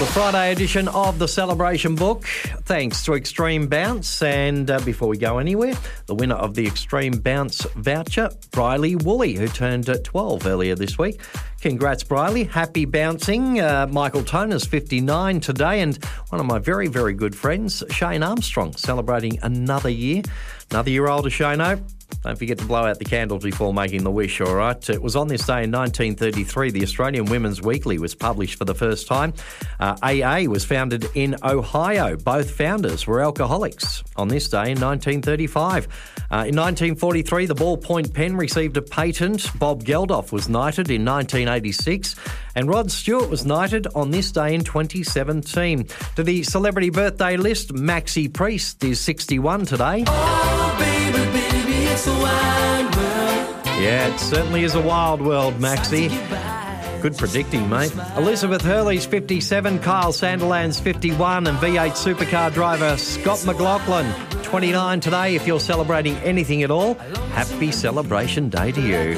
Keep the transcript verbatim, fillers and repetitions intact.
Friday edition of the Celebration Book, thanks to Extreme Bounce. And uh, before we go anywhere, the winner of the Extreme Bounce voucher, Briley Woolley, who turned uh, twelve earlier this week. Congrats, Briley. Happy bouncing. Uh, Michael Toner's fifty-nine today, and one of my very, very good friends, Shane Armstrong, celebrating another year. Another year older, Shane-o. Don't forget to blow out the candles before making the wish, all right? It was on this day in nineteen thirty-three, the Australian Women's Weekly was published for the first time. Uh, A A was founded in Ohio. Both founders were alcoholics on this day in nineteen thirty-five. Uh, in nineteen forty-three, the ballpoint pen received a patent. Bob Geldof was knighted in nineteen eighty-six. And Rod Stewart was knighted on this day in twenty seventeen. To the celebrity birthday list, Maxi Priest is sixty-one today. Oh, baby, baby, it's a wide world. Yeah, it certainly is a wild world, Maxi. Good predicting, mate. Elizabeth Hurley's fifty-seven, Kyle Sanderland's fifty-one, and V eight supercar driver Scott McLaughlin, twenty-nine today. If you're celebrating anything at all, happy celebration day to you.